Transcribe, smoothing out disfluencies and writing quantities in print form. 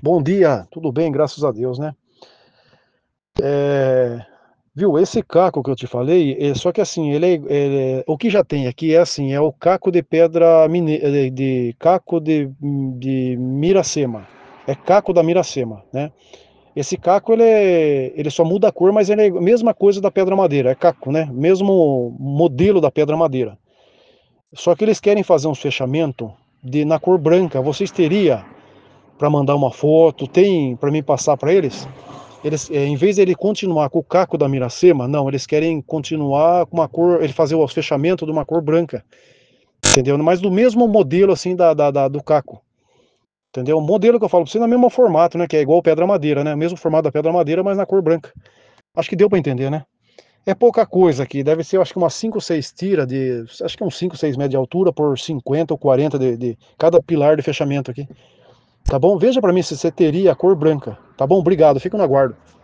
Bom dia, tudo bem, graças a Deus, né? Eh, Viu, esse caco que eu te falei, só que assim, o que já tem aqui é assim, é o caco de pedra de caco de Miracema, é caco da Miracema, né? Esse caco ele só muda a cor, mas ele é a mesma coisa da pedra madeira, é caco, né? Mesmo modelo da pedra madeira. Só que eles querem fazer um fechamento na cor branca. Vocês teria para mandar uma foto, tem para mim passar para eles? Eles, em vez de ele continuar com o caco da Miracema, não, eles querem continuar com uma cor, ele fazer o fechamento de uma cor branca, entendeu? Mas do mesmo modelo assim do caco, entendeu? O modelo que eu falo pra você é no mesmo formato, né? Que é igual pedra madeira, né? O mesmo formato da pedra madeira, mas na cor branca. Acho que deu para entender, né? É pouca coisa aqui, deve ser, acho que umas 5 ou 6 tiras de, acho que uns 5, 6 metros de altura por 50 ou 40 de cada pilar de fechamento aqui. Tá bom? Veja para mim se você teria a cor branca. Tá bom? Obrigado, fico no aguardo.